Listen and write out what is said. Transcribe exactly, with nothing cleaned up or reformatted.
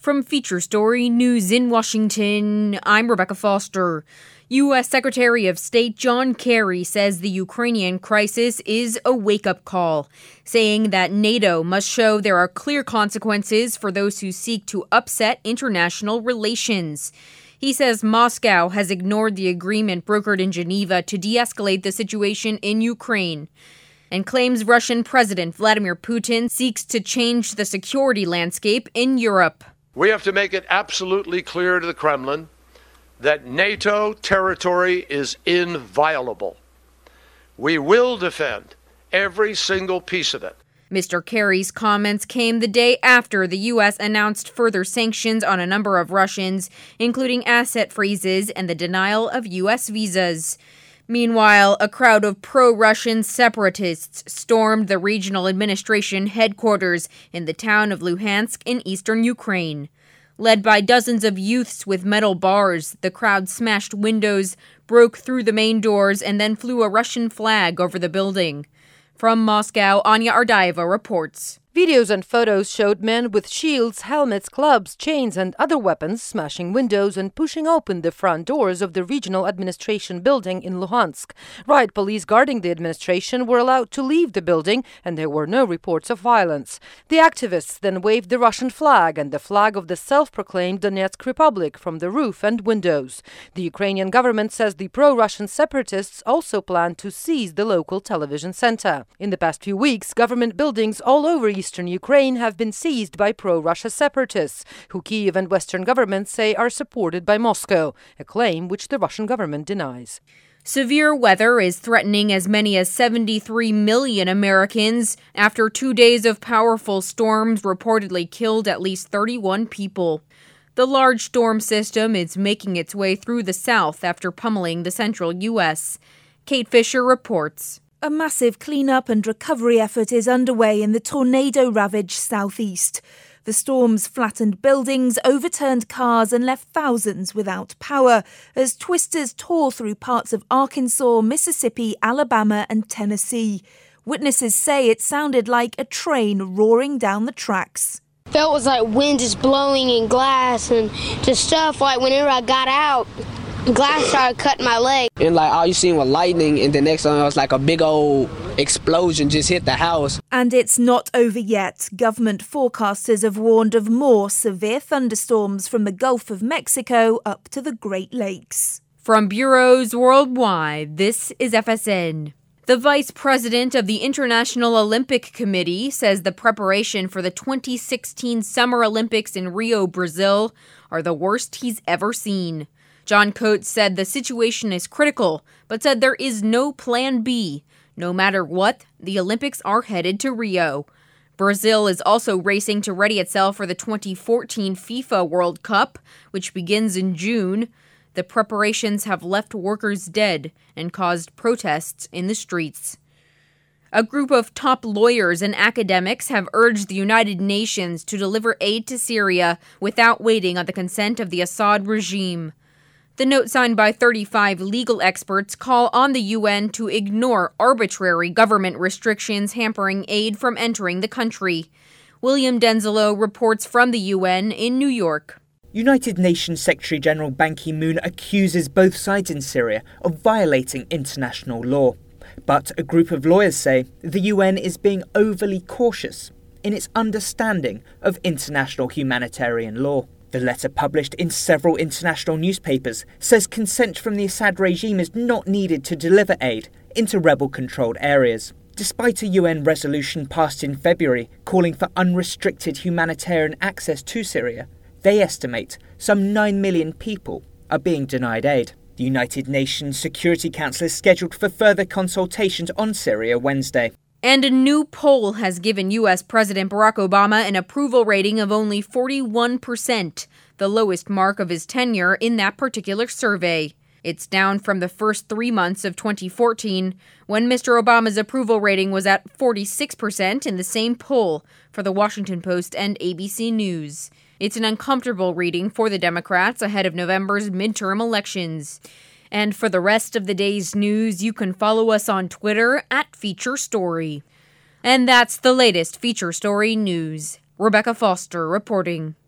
From Feature Story News in Washington, I'm Rebecca Foster. U S Secretary of State John Kerry says the Ukrainian crisis is a wake-up call, saying that NATO must show there are clear consequences for those who seek to upset international relations. He says Moscow has ignored the agreement brokered in Geneva to de-escalate the situation in Ukraine, and claims Russian President Vladimir Putin seeks to change the security landscape in Europe. We have to make it absolutely clear to the Kremlin that NATO territory is inviolable. We will defend every single piece of it. Mister Kerry's comments came the day after the U S announced further sanctions on a number of Russians, including asset freezes and the denial of U S visas. Meanwhile, a crowd of pro-Russian separatists stormed the regional administration headquarters in the town of Luhansk in eastern Ukraine. Led by dozens of youths with metal bars, the crowd smashed windows, broke through the main doors, and then flew a Russian flag over the building. From Moscow, Anya Ardaeva reports. Videos and photos showed men with shields, helmets, clubs, chains, and other weapons smashing windows and pushing open the front doors of the regional administration building in Luhansk. Riot police guarding the administration were allowed to leave the building, and there were no reports of violence. The activists then waved the Russian flag and the flag of the self-proclaimed Donetsk Republic from the roof and windows. The Ukrainian government says the pro-Russian separatists also plan to seize the local television center. In the past few weeks, government buildings all over Eastern Ukraine have been seized by pro-Russia separatists, who Kyiv and Western governments say are supported by Moscow, a claim which the Russian government denies. Severe weather is threatening as many as seventy-three million Americans after two days of powerful storms reportedly killed at least thirty-one people. The large storm system is making its way through the south after pummeling the central U S. Kate Fisher reports. A massive cleanup and recovery effort is underway in the tornado-ravaged southeast. The storms flattened buildings, overturned cars and left thousands without power as twisters tore through parts of Arkansas, Mississippi, Alabama and Tennessee. Witnesses say it sounded like a train roaring down the tracks. Felt was like wind just blowing in glass and just stuff like whenever I got out, glass started cutting my leg. And like all you seen was lightning, and the next one was like a big old explosion just hit the house. And it's not over yet. Government forecasters have warned of more severe thunderstorms from the Gulf of Mexico up to the Great Lakes. From bureaus worldwide, this is F S N. The vice president of the International Olympic Committee says the preparation for the twenty sixteen Summer Olympics in Rio, Brazil, are the worst he's ever seen. John Coates said the situation is critical, but said there is no plan B. No matter what, the Olympics are headed to Rio. Brazil is also racing to ready itself for the twenty fourteen FIFA World Cup, which begins in June. The preparations have left workers dead and caused protests in the streets. A group of top lawyers and academics have urged the United Nations to deliver aid to Syria without waiting on the consent of the Assad regime. The note signed by thirty-five legal experts call on the U N to ignore arbitrary government restrictions hampering aid from entering the country. William Denzelo reports from the U N in New York. United Nations Secretary-General Ban Ki-moon accuses both sides in Syria of violating international law. But a group of lawyers say the U N is being overly cautious in its understanding of international humanitarian law. The letter, published in several international newspapers, says consent from the Assad regime is not needed to deliver aid into rebel-controlled areas. Despite a U N resolution passed in February calling for unrestricted humanitarian access to Syria, they estimate some nine million people are being denied aid. The United Nations Security Council is scheduled for further consultations on Syria Wednesday. And a new poll has given U S President Barack Obama an approval rating of only forty-one percent, the lowest mark of his tenure in that particular survey. It's down from the first three months of twenty fourteen, when Mister Obama's approval rating was at forty-six percent in the same poll for The Washington Post and A B C News. It's an uncomfortable reading for the Democrats ahead of November's midterm elections. And for the rest of the day's news, you can follow us on Twitter at Feature Story. And that's the latest Feature Story news. Rebecca Foster reporting.